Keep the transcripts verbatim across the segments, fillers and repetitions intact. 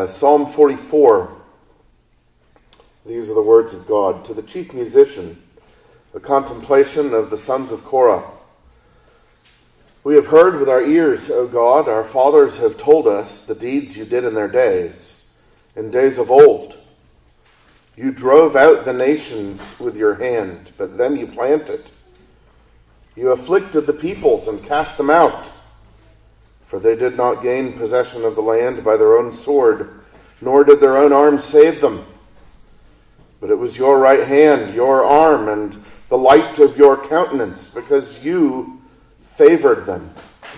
Uh, Psalm forty-four. These are the words of God. To the chief musician, a contemplation of the sons of Korah. We have heard with our ears, O God, our fathers have told us the deeds you did in their days, in days of old. You drove out the nations with your hand, but them you planted. You afflicted the peoples and cast them out, for they did not gain possession of the land by their own sword, nor did their own arm save them. But it was your right hand, your arm, and the light of your countenance, because you favored them.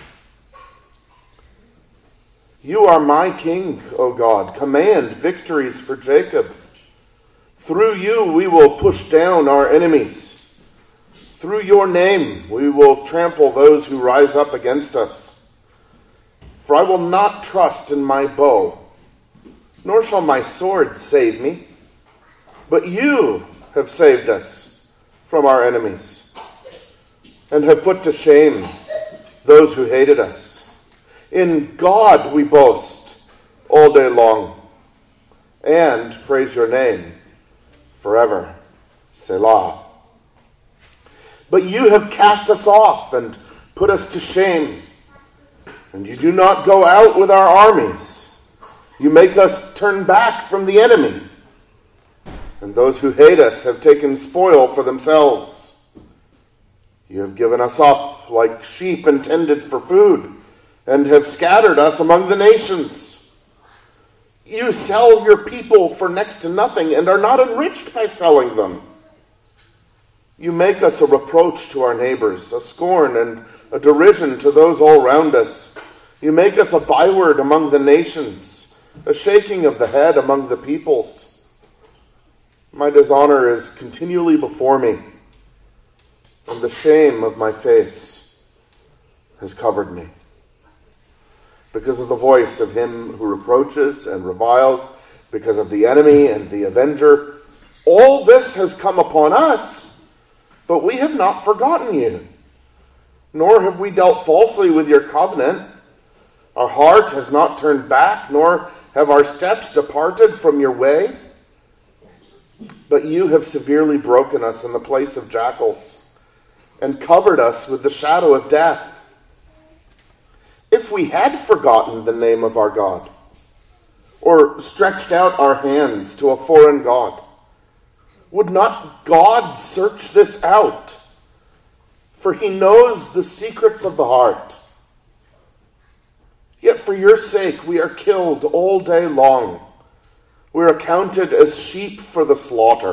You are my king, O God. Command victories for Jacob. Through you we will push down our enemies. Through your name we will trample those who rise up against us. For I will not trust in my bow, nor shall my sword save me. But you have saved us from our enemies, and have put to shame those who hated us. In God we boast all day long, and praise your name forever. Selah. But you have cast us off and put us to shame, and you do not go out with our armies. You make us turn back from the enemy, and those who hate us have taken spoil for themselves. You have given us up like sheep intended for food, and have scattered us among the nations. You sell your people for next to nothing, and are not enriched by selling them. You make us a reproach to our neighbors, a scorn and a derision to those all round us. You make us a byword among the nations, a shaking of the head among the peoples. My dishonor is continually before me, and the shame of my face has covered me. Because of the voice of him who reproaches and reviles, because of the enemy and the avenger, all this has come upon us, but we have not forgotten you, nor have we dealt falsely with your covenant. Our heart has not turned back, nor have our steps departed from your way. But you have severely broken us in the place of jackals, and covered us with the shadow of death. If we had forgotten the name of our God, or stretched out our hands to a foreign god, would not God search this out? For he knows the secrets of the heart. Yet for your sake we are killed all day long. We are counted as sheep for the slaughter.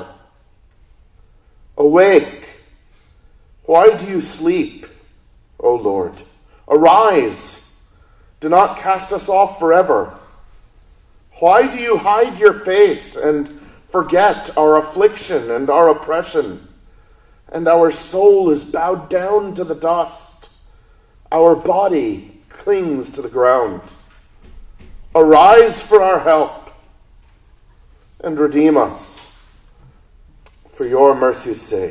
Awake! Why do you sleep, O Lord? Arise! Do not cast us off forever. Why do you hide your face and forget our affliction and our oppression? And our soul is bowed down to the dust. Our body clings to the ground. Arise for our help and redeem us for your mercy's sake.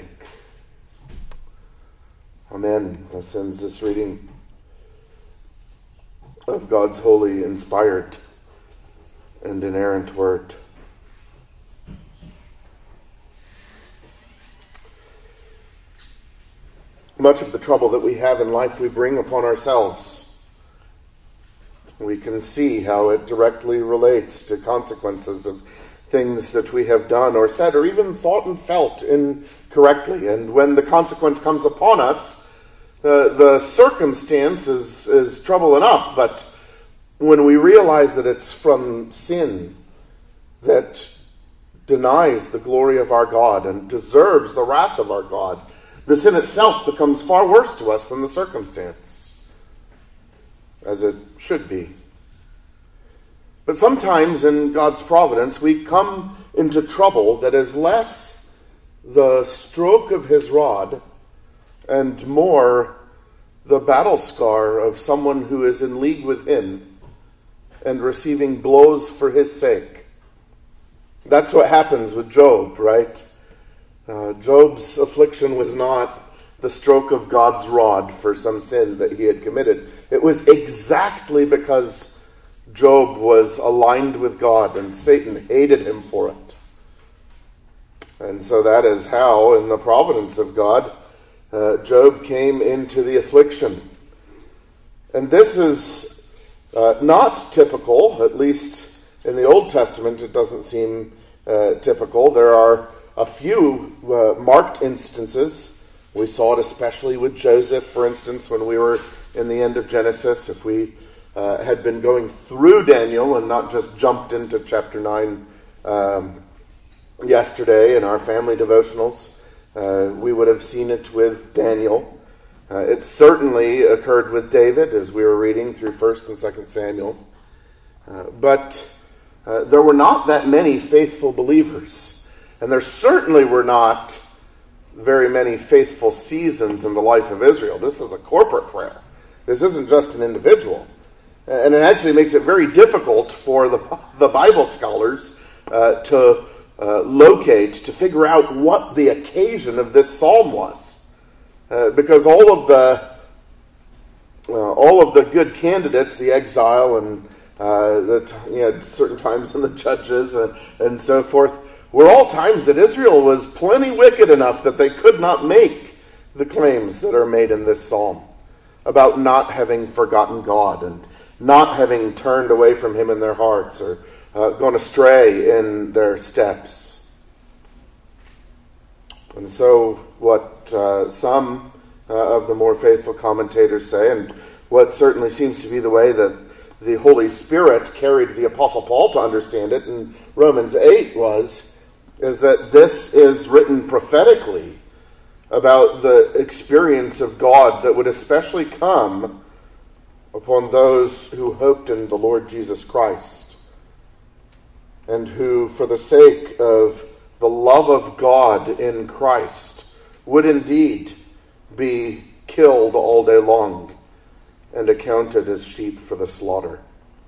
Amen. That ends this reading of God's holy, inspired, and inerrant word. Much of the trouble that we have in life we bring upon ourselves. We can see how it directly relates to consequences of things that we have done or said or even thought and felt incorrectly. And when the consequence comes upon us, the, the circumstance is, is trouble enough. But when we realize that it's from sin that denies the glory of our God and deserves the wrath of our God, the sin itself becomes far worse to us than the circumstance, as it should be. But sometimes in God's providence, we come into trouble that is less the stroke of his rod and more the battle scar of someone who is in league with him and receiving blows for his sake. That's what happens with Job, right? Uh, Job's affliction was not the stroke of God's rod for some sin that he had committed. It was exactly because Job was aligned with God, and Satan hated him for it. And so that is how, in the providence of God, uh, Job came into the affliction. And this is uh, not typical, at least in the Old Testament it doesn't seem uh, typical. There are a few uh, marked instances. We saw it especially with Joseph, for instance, when we were in the end of Genesis. If we uh, had been going through Daniel and not just jumped into chapter nine um, yesterday in our family devotionals, uh, we would have seen it with Daniel. Uh, it certainly occurred with David as we were reading through First and Second Samuel. Uh, but uh, there were not that many faithful believers. And there certainly were not very many faithful seasons in the life of Israel. This is a corporate prayer. This isn't just an individual. And it actually makes it very difficult for the, the Bible scholars uh, to uh, locate, to figure out what the occasion of this psalm was. Uh, because all of the uh, all of the good candidates, the exile and uh, the you know, certain times in the Judges and, and so forth, were all times that Israel was plenty wicked enough that they could not make the claims that are made in this psalm about not having forgotten God and not having turned away from Him in their hearts or uh, gone astray in their steps. And so what uh, some uh, of the more faithful commentators say, and what certainly seems to be the way that the Holy Spirit carried the Apostle Paul to understand it in Romans eight was, is that this is written prophetically about the experience of God that would especially come upon those who hoped in the Lord Jesus Christ and who, for the sake of the love of God in Christ, would indeed be killed all day long and accounted as sheep for the slaughter.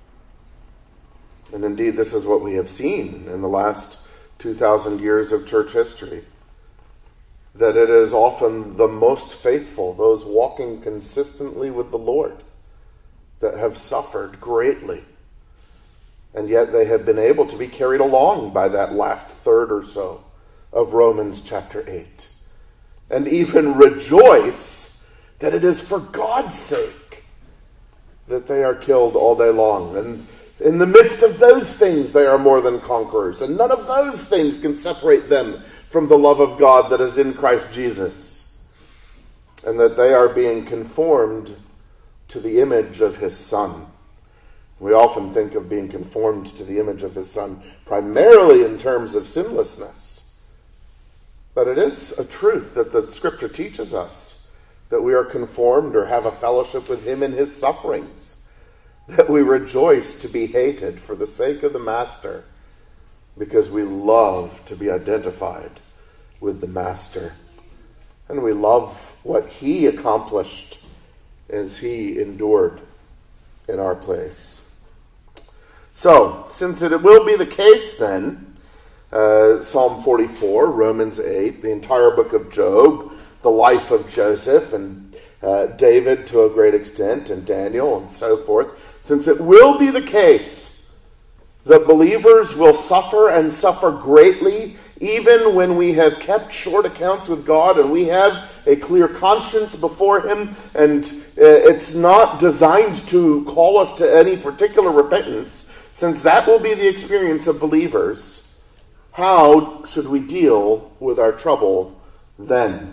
And indeed, this is what we have seen in the last two thousand years of church history, that it is often the most faithful, those walking consistently with the Lord, that have suffered greatly. And yet they have been able to be carried along by that last third or so of Romans chapter eight. And even rejoice that it is for God's sake that they are killed all day long. And in the midst of those things they are more than conquerors. And none of those things can separate them from the love of God that is in Christ Jesus. And that they are being conformed to the image of His Son. We often think of being conformed to the image of His Son primarily in terms of sinlessness. But it is a truth that the Scripture teaches us, that we are conformed or have a fellowship with Him in His sufferings, that we rejoice to be hated for the sake of the Master, because we love to be identified with the Master. And we love what He accomplished as He endured in our place. So, since it will be the case then, uh, Psalm forty-four, Romans eight, the entire book of Job, the life of Joseph and uh, David to a great extent, and Daniel and so forth, since it will be the case that believers will suffer and suffer greatly even when we have kept short accounts with God and we have a clear conscience before Him, and uh, it's not designed to call us to any particular repentance, since that will be the experience of believers, how should we deal with our trouble then?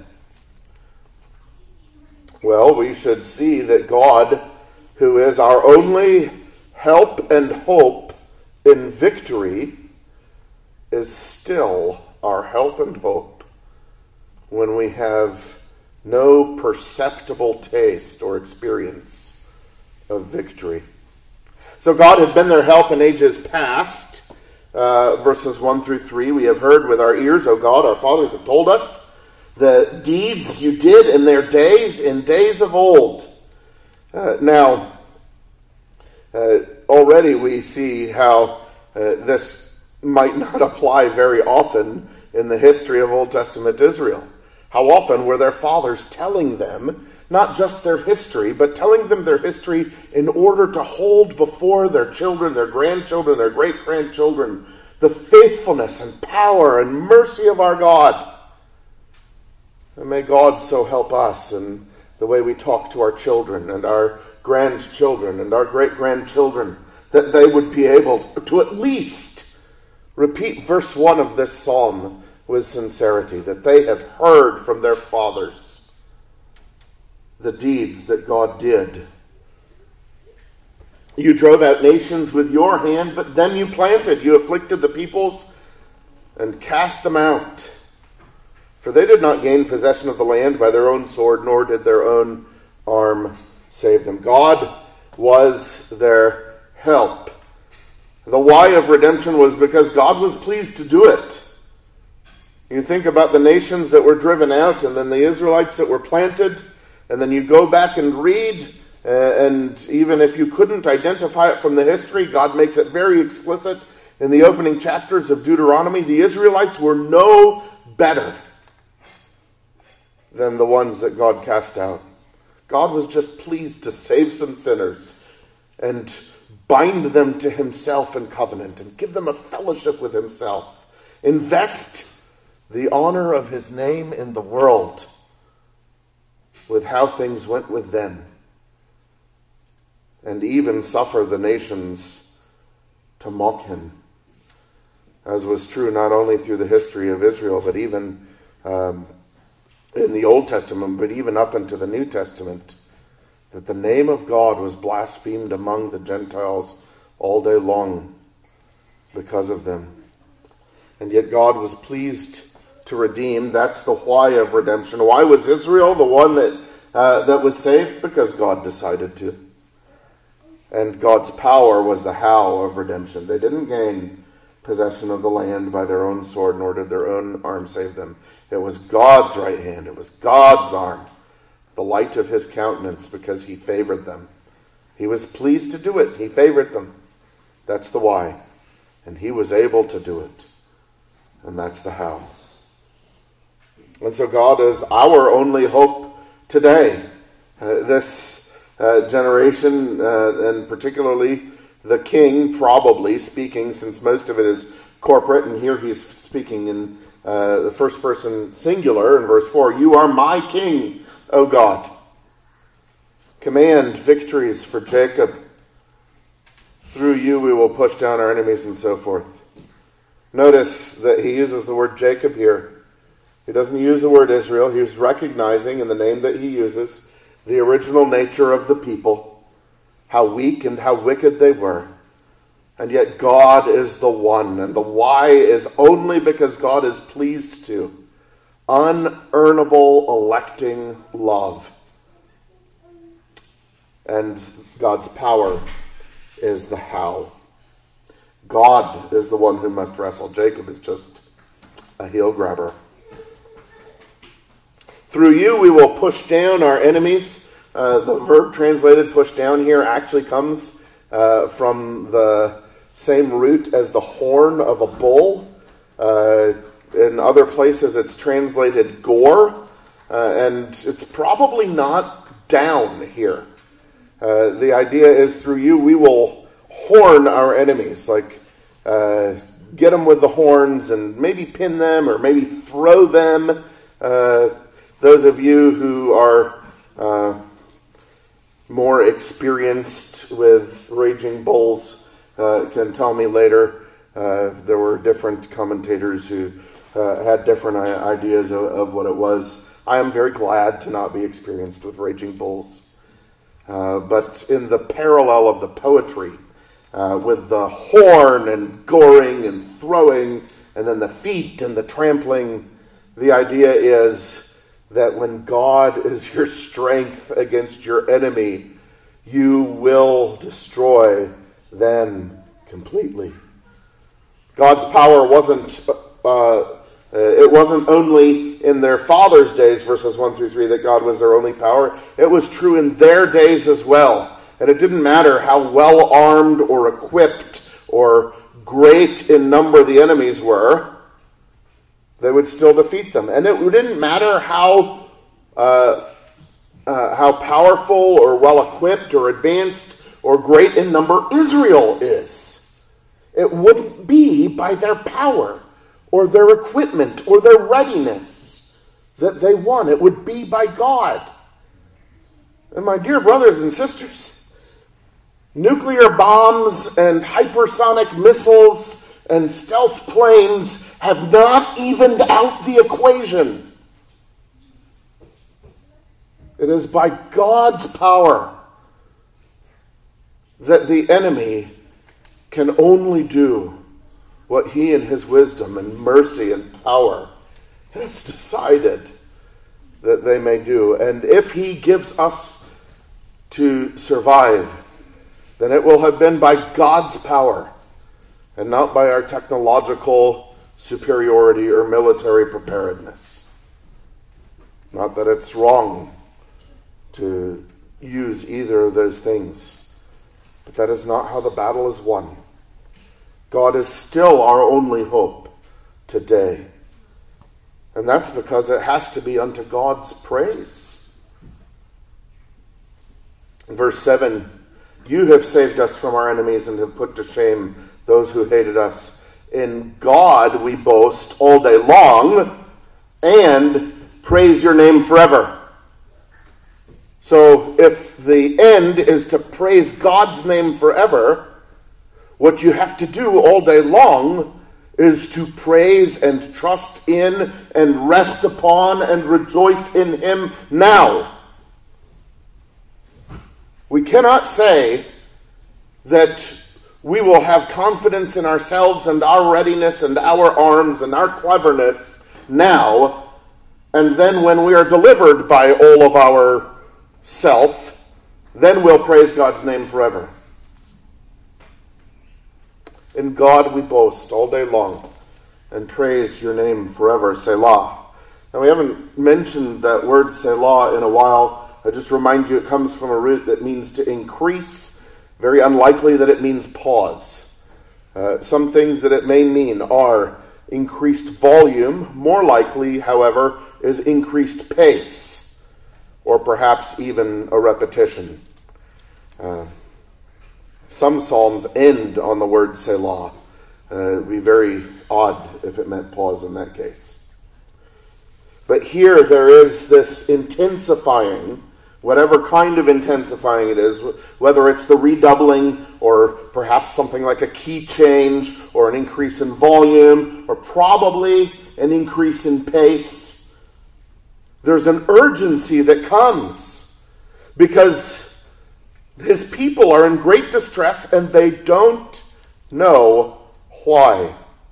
Well, we should see that God, who is our only help and hope in victory, is still our help and hope when we have no perceptible taste or experience of victory. So God had been their help in ages past. Uh, verses one through three, we have heard with our ears, O God, our fathers have told us, the deeds you did in their days, in days of old. Uh, now, uh, already we see how uh, this might not apply very often in the history of Old Testament Israel. How often were their fathers telling them not just their history, but telling them their history in order to hold before their children, their grandchildren, their great-grandchildren, the faithfulness and power and mercy of our God. And may God so help us in the way we talk to our children and our grandchildren and our great-grandchildren, that they would be able to at least repeat verse one of this psalm with sincerity, that they have heard from their fathers the deeds that God did. You drove out nations with your hand, but then you planted. You afflicted the peoples and cast them out. For they did not gain possession of the land by their own sword, nor did their own arm save them. God was their help. The why of redemption was because God was pleased to do it. You think about the nations that were driven out, and then the Israelites that were planted, and then you go back and read, uh, and even if you couldn't identify it from the history, God makes it very explicit in the opening chapters of Deuteronomy. The Israelites were no better than the ones that God cast out. God was just pleased to save some sinners and bind them to himself in covenant and give them a fellowship with himself. Invest the honor of his name in the world with how things went with them, and even suffer the nations to mock him, as was true not only through the history of Israel, but even um, in the Old Testament, but even up into the New Testament, that the name of God was blasphemed among the Gentiles all day long because of them. And yet God was pleased to redeem. That's the why of redemption. Why was Israel the one that uh, that was saved? Because God decided to. And God's power was the how of redemption. They didn't gain possession of the land by their own sword, nor did their own arm save them. It was God's right hand. It was God's arm, the light of his countenance, because he favored them. He was pleased to do it. He favored them. That's the why. And he was able to do it. And that's the how. And so God is our only hope today. Uh, this uh, generation, uh, and particularly the king, probably speaking, since most of it is corporate, and here he's speaking in uh, the first person singular in verse four. You are my king, O God. Command victories for Jacob. Through you we will push down our enemies, and so forth. Notice that he uses the word Jacob here. He doesn't use the word Israel. He's recognizing in the name that he uses the original nature of the people, how weak and how wicked they were. And yet God is the one, and the why is only because God is pleased to. Unearnable electing love. And God's power is the how. God is the one who must wrestle. Jacob is just a heel grabber. Through you we will push down our enemies. Uh, the verb translated push down here actually comes uh, from the same root as the horn of a bull. Uh, in other places it's translated gore. Uh, and it's probably not down here. Uh, the idea is through you we will horn our enemies. Like uh, get them with the horns and maybe pin them or maybe throw them. Uh, Those of you who are uh, more experienced with raging bulls uh, can tell me later. Uh, there were different commentators who uh, had different ideas of, of what it was. I am very glad to not be experienced with raging bulls. Uh, but in the parallel of the poetry, uh, with the horn and goring and throwing, and then the feet and the trampling, the idea is that when God is your strength against your enemy, you will destroy them completely. God's power wasn't, uh, uh, it wasn't only in their fathers' days, verses one through three, that God was their only power. It was true in their days as well. And it didn't matter how well armed or equipped or great in number the enemies were. They would still defeat them. And it didn't matter how uh, uh, how powerful or well-equipped or advanced or great in number Israel is. It wouldn't be by their power or their equipment or their readiness that they won. It would be by God. And my dear brothers and sisters, nuclear bombs and hypersonic missiles and stealth planes have not evened out the equation. It is by God's power that the enemy can only do what he in his wisdom and mercy and power has decided that they may do. And if he gives us to survive, then it will have been by God's power and not by our technological superiority or military preparedness. Not that it's wrong to use either of those things, but that is not how the battle is won. God is still our only hope today. And that's because it has to be unto God's praise. Verse seven, you have saved us from our enemies and have put to shame those who hated us. In God we boast all day long and praise your name forever. So if the end is to praise God's name forever, what you have to do all day long is to praise and trust in and rest upon and rejoice in him now. We cannot say that we will have confidence in ourselves and our readiness and our arms and our cleverness now, and then when we are delivered by all of our self, then we'll praise God's name forever. In God we boast all day long and praise your name forever, Selah. Now we haven't mentioned that word Selah in a while. I just remind you it comes from a root that means to increase. Very unlikely that it means pause. Uh, some things that it may mean are increased volume. More likely, however, is increased pace, or perhaps even a repetition. Uh, some psalms end on the word Selah. Uh, it would be very odd if it meant pause in that case. But here there is this intensifying, whatever kind of intensifying it is, whether it's the redoubling or perhaps something like a key change or an increase in volume or probably an increase in pace. There's an urgency that comes because his people are in great distress and they don't know why.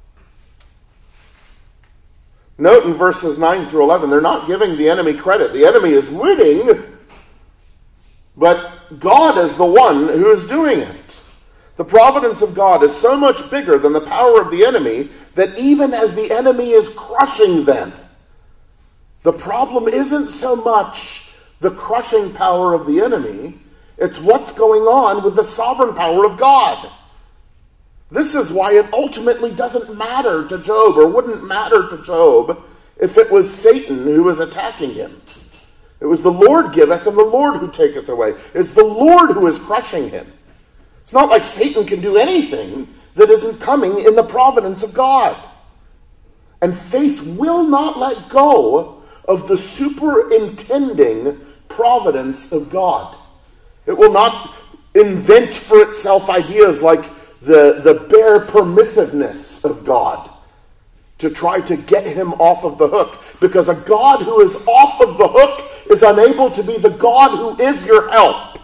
Note in verses nine through eleven, they're not giving the enemy credit. The enemy is winning, but God is the one who is doing it. The providence of God is so much bigger than the power of the enemy that even as the enemy is crushing them, the problem isn't so much the crushing power of the enemy, it's what's going on with the sovereign power of God. This is why it ultimately doesn't matter to Job, or wouldn't matter to Job, if it was Satan who was attacking him. It was the Lord giveth and the Lord who taketh away. It's the Lord who is crushing him. It's not like Satan can do anything that isn't coming in the providence of God. And faith will not let go of the superintending providence of God. It will not invent for itself ideas like the, the bare permissiveness of God to try to get him off of the hook. Because a God who is off of the hook is unable to be the God who is your help.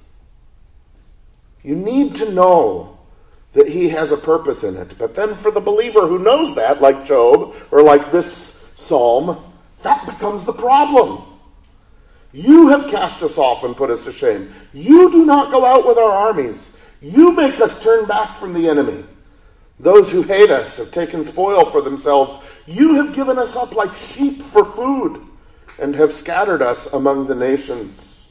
You need to know that he has a purpose in it. But then for the believer who knows that, like Job, or like this psalm, that becomes the problem. You have cast us off and put us to shame. You do not go out with our armies. You make us turn back from the enemy. Those who hate us have taken spoil for themselves. You have given us up like sheep for food and have scattered us among the nations.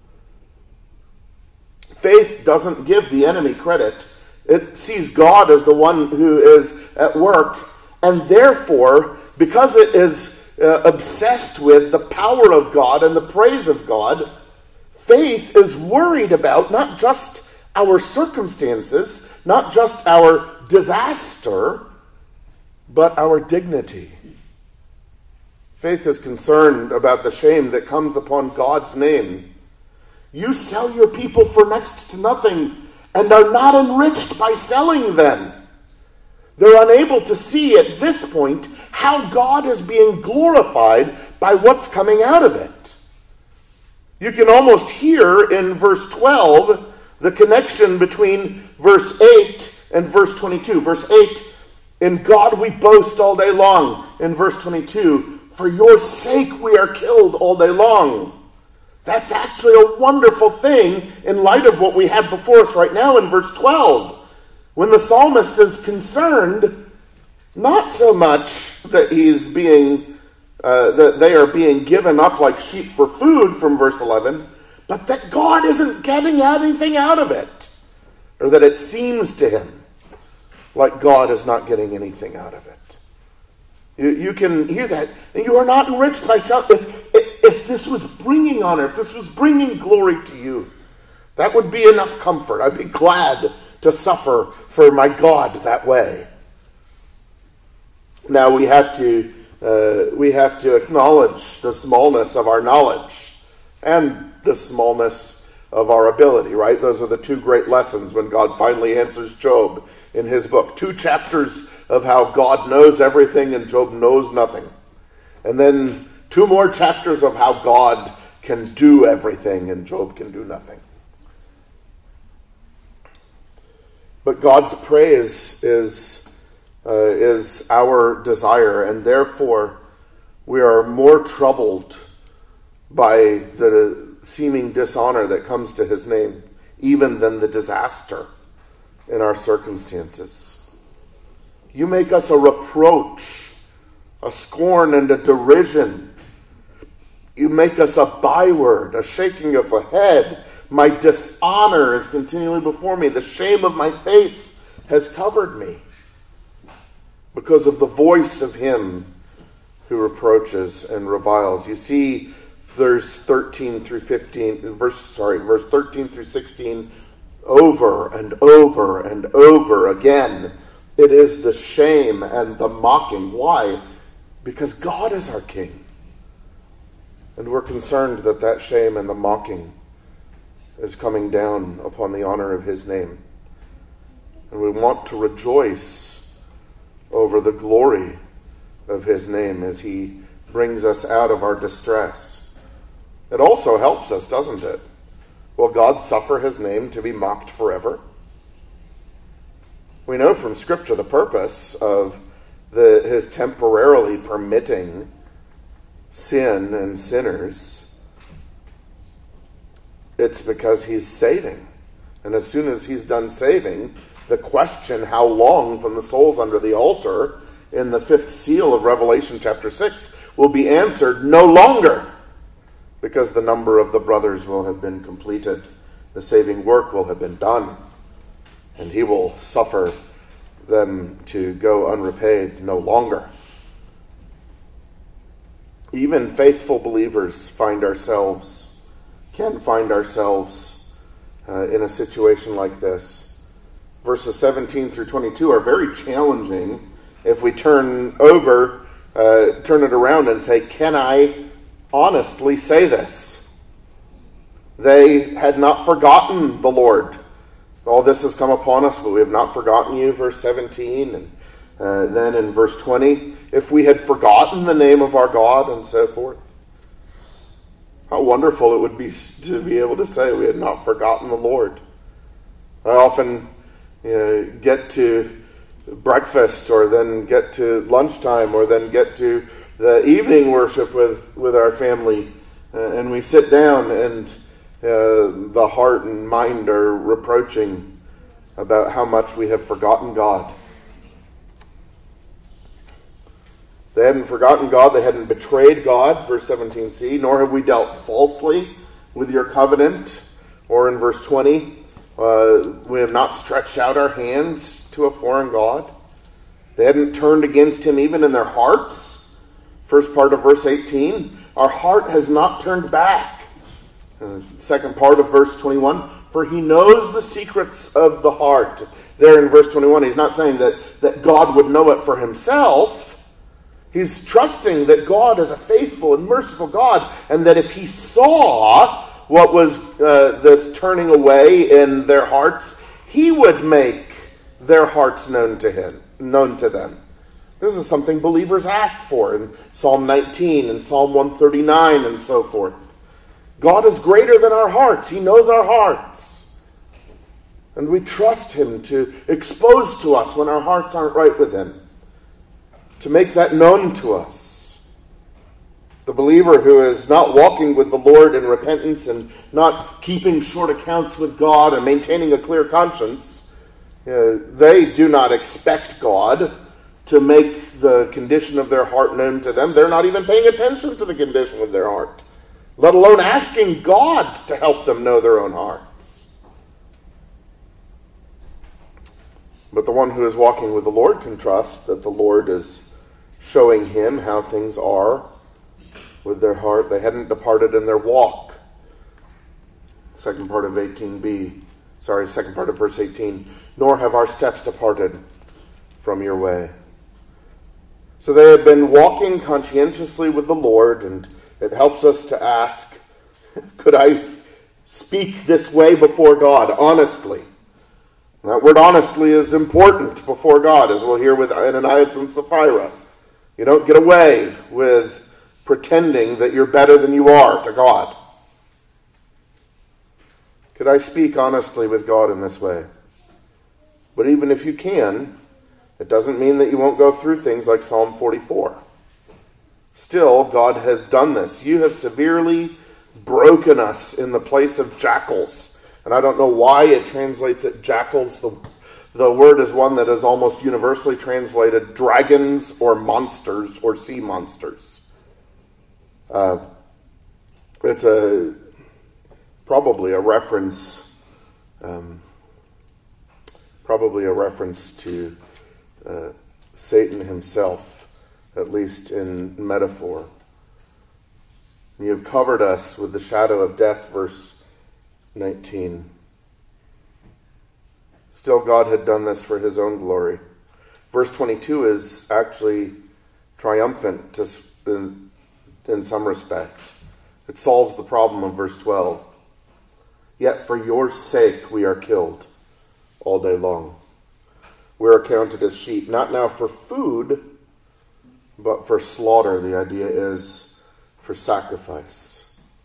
Faith doesn't give the enemy credit. It sees God as the one who is at work. And therefore, because it is uh, obsessed with the power of God and the praise of God. Faith is worried about not just our circumstances, not just our disaster, but our dignity. Faith is concerned about the shame that comes upon God's name. You sell your people for next to nothing and are not enriched by selling them. They're unable to see at this point how God is being glorified by what's coming out of it. You can almost hear in verse twelve the connection between verse eight and verse twenty-two. Verse eight, in God we boast all day long. In verse twenty-two, for your sake we are killed all day long. That's actually a wonderful thing in light of what we have before us right now in verse twelve. When the psalmist is concerned, not so much that he's being, uh, that they are being given up like sheep for food from verse eleven, but that God isn't getting anything out of it. Or that it seems to him like God is not getting anything out of it. You, you can hear that. And you are not enriched by self. If, if, if this was bringing honor, if this was bringing glory to you, that would be enough comfort. I'd be glad to suffer for my God that way. Now we have to uh, we have to acknowledge the smallness of our knowledge and the smallness of our ability, right? Those are the two great lessons when God finally answers Job in his book. Two chapters of how God knows everything and Job knows nothing. And then two more chapters of how God can do everything and Job can do nothing. But God's praise is, uh, is our desire, and therefore we are more troubled by the seeming dishonor that comes to his name, even than the disaster in our circumstances. You make us a reproach, a scorn and a derision. You make us a byword, a shaking of the head. My dishonor is continually before me. The shame of my face has covered me because of the voice of him who reproaches and reviles. You see, verse thirteen through fifteen, verse sorry, verse thirteen through sixteen, over and over and over again. It is the shame and the mocking. Why? Because God is our King. And we're concerned that that shame and the mocking is coming down upon the honor of his name. And we want to rejoice over the glory of his name as he brings us out of our distress. It also helps us, doesn't it? Will God suffer his name to be mocked forever? We know from Scripture the purpose of the, his temporarily permitting sin and sinners. It's because he's saving. And as soon as he's done saving, the question, how long, from the souls under the altar in the fifth seal of Revelation chapter six, will be answered no longer, because the number of the brothers will have been completed. The saving work will have been done. And he will suffer them to go unrepaid no longer. Even faithful believers find ourselves, can find ourselves uh, in a situation like this. Verses seventeen through twenty-two are very challenging if we turn over, uh, turn it around and say, can I honestly say this? They had not forgotten the Lord. All this has come upon us, but we have not forgotten you, verse seventeen. And uh, then in verse twenty, if we had forgotten the name of our God, and so forth. How wonderful it would be to be able to say we had not forgotten the Lord. I often uh, get to breakfast, or then get to lunchtime, or then get to the evening worship with, with our family, uh, and we sit down and uh, the heart and mind are reproaching about how much we have forgotten God. They hadn't forgotten God, they hadn't betrayed God, verse seventeen c, nor have we dealt falsely with your covenant, or in verse twenty, uh, we have not stretched out our hands to a foreign God. They hadn't turned against him even in their hearts, First part of verse eighteen, our heart has not turned back. And the second part of verse twenty-one, for he knows the secrets of the heart. There in verse twenty-one, he's not saying that, that God would know it for himself. He's trusting that God is a faithful and merciful God, and that if he saw what was uh, this turning away in their hearts, he would make their hearts known to him, known to them. This is something believers ask for in Psalm nineteen and Psalm one thirty-nine and so forth. God is greater than our hearts. He knows our hearts. And we trust him to expose to us when our hearts aren't right with him, to make that known to us. The believer who is not walking with the Lord in repentance and not keeping short accounts with God and maintaining a clear conscience, uh, they do not expect God to make the condition of their heart known to them. They're not even paying attention to the condition of their heart, let alone asking God to help them know their own hearts. But the one who is walking with the Lord can trust that the Lord is showing him how things are with their heart. They hadn't departed in their walk. Second part of eighteen b. Sorry, second part of verse eighteen. Nor have our steps departed from your way. So they had been walking conscientiously with the Lord, and it helps us to ask, could I speak this way before God honestly? And that word honestly is important before God, as we'll hear with Ananias and Sapphira. You don't get away with pretending that you're better than you are to God. Could I speak honestly with God in this way? But even if you can, it doesn't mean that you won't go through things like Psalm forty-four. Still, God has done this. You have severely broken us in the place of jackals. And I don't know why it translates it jackals. The, the word is one that is almost universally translated dragons or monsters or sea monsters. Uh, it's a probably a reference, um, probably a reference to uh, Satan himself, at least in metaphor. You have covered us with the shadow of death, verse nineteen. Still, God had done this for his own glory. Verse twenty-two is actually triumphant to, in, in some respect. It solves the problem of verse twelve. Yet for your sake we are killed all day long. We are counted as sheep, not now for food, but for slaughter. The idea is for sacrifice.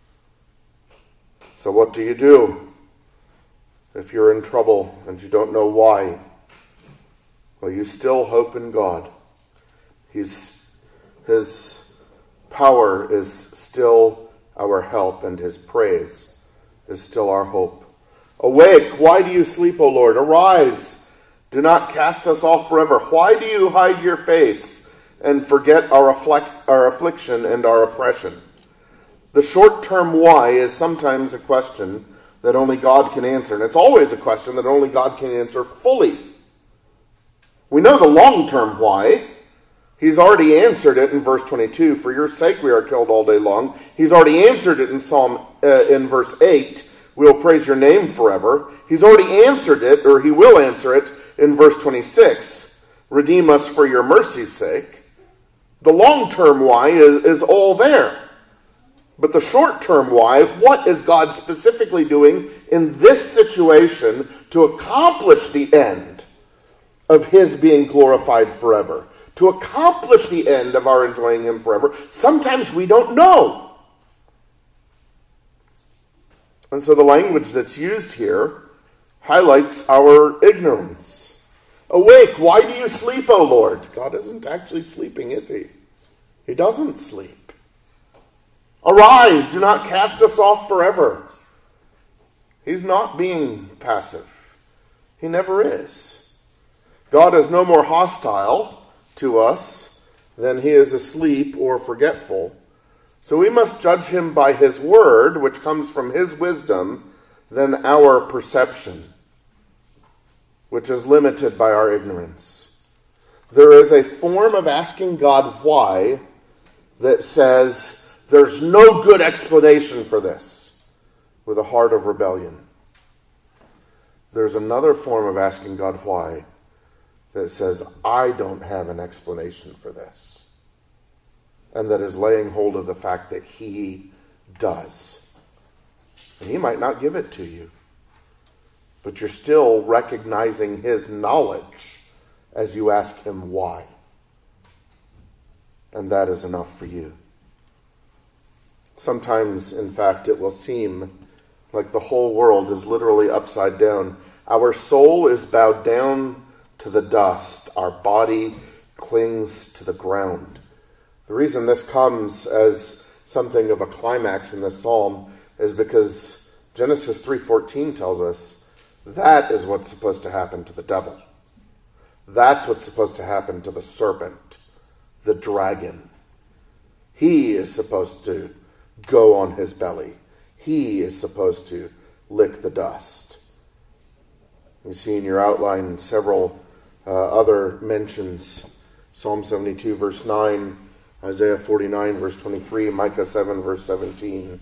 So what do you do if you're in trouble and you don't know why? Well, you still hope in God. He's, his power is still our help, and his praise is still our hope. Awake, why do you sleep, O Lord? Arise, do not cast us off forever. Why do you hide your face and forget our, afflic- our affliction and our oppression? The short-term why is sometimes a question that only God can answer, and it's always a question that only God can answer fully. We know the long-term why. He's already answered it in verse twenty-two. For your sake we are killed all day long. He's already answered it in Psalm uh, in verse eight. We will praise your name forever. He's already answered it, or he will answer it, in verse twenty-six. Redeem us for your mercy's sake. The long-term why is, is all there. But the short-term why, what is God specifically doing in this situation to accomplish the end of his being glorified forever? To accomplish the end of our enjoying him forever? Sometimes we don't know. And so the language that's used here highlights our ignorance. Awake, why do you sleep, O Lord? God isn't actually sleeping, is he? He doesn't sleep. Arise, do not cast us off forever. He's not being passive. He never is. God is no more hostile to us than he is asleep or forgetful. So we must judge him by his word, which comes from his wisdom, than our perception, which is limited by our ignorance. There is a form of asking God why that says there's no good explanation for this, with a heart of rebellion. There's another form of asking God why that says, I don't have an explanation for this. And that is laying hold of the fact that he does. And he might not give it to you, but you're still recognizing his knowledge as you ask him why. And that is enough for you. Sometimes, in fact, it will seem like the whole world is literally upside down. Our soul is bowed down to the dust. Our body clings to the ground. The reason this comes as something of a climax in this psalm is because Genesis three fourteen tells us that is what's supposed to happen to the devil. That's what's supposed to happen to the serpent, the dragon. He is supposed to go on his belly. He is supposed to lick the dust. You see in your outline several uh, other mentions. Psalm seventy-two, verse nine, Isaiah forty-nine, verse twenty-three, Micah seven, verse seventeen.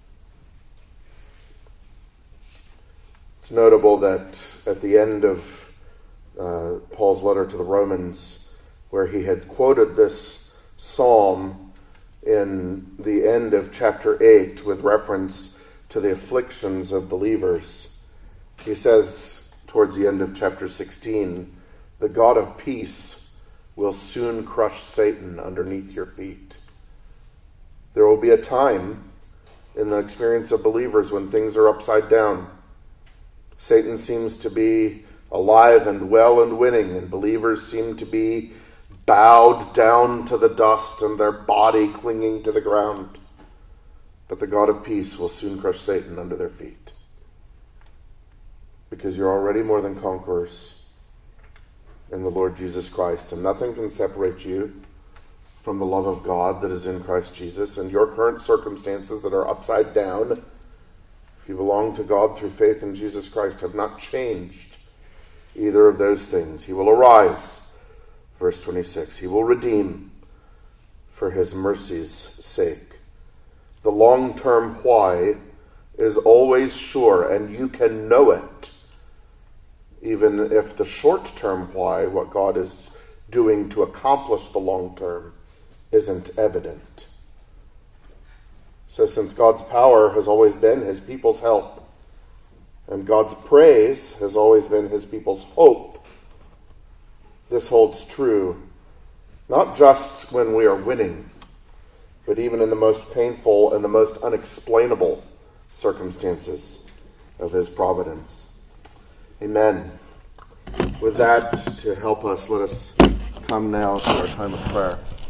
It's notable that at the end of uh, Paul's letter to the Romans, where he had quoted this psalm in the end of chapter eight with reference to the afflictions of believers, he says towards the end of chapter sixteen, the God of peace will soon crush Satan underneath your feet. There will be a time in the experience of believers when things are upside down. Satan seems to be alive and well and winning, and believers seem to be bowed down to the dust and their body clinging to the ground. But the God of peace will soon crush Satan under their feet. Because you're already more than conquerors in the Lord Jesus Christ, and nothing can separate you from the love of God that is in Christ Jesus. And your current circumstances that are upside down, if you belong to God through faith in Jesus Christ, have not changed either of those things. He will arise, verse twenty-six. He will redeem for his mercy's sake. The long-term why is always sure, and you can know it, even if the short-term why, what God is doing to accomplish the long-term, isn't evident. So since God's power has always been his people's help, and God's praise has always been his people's hope, this holds true not just when we are winning, but even in the most painful and the most unexplainable circumstances of his providence. Amen. With that to help us, let us come now to our time of prayer.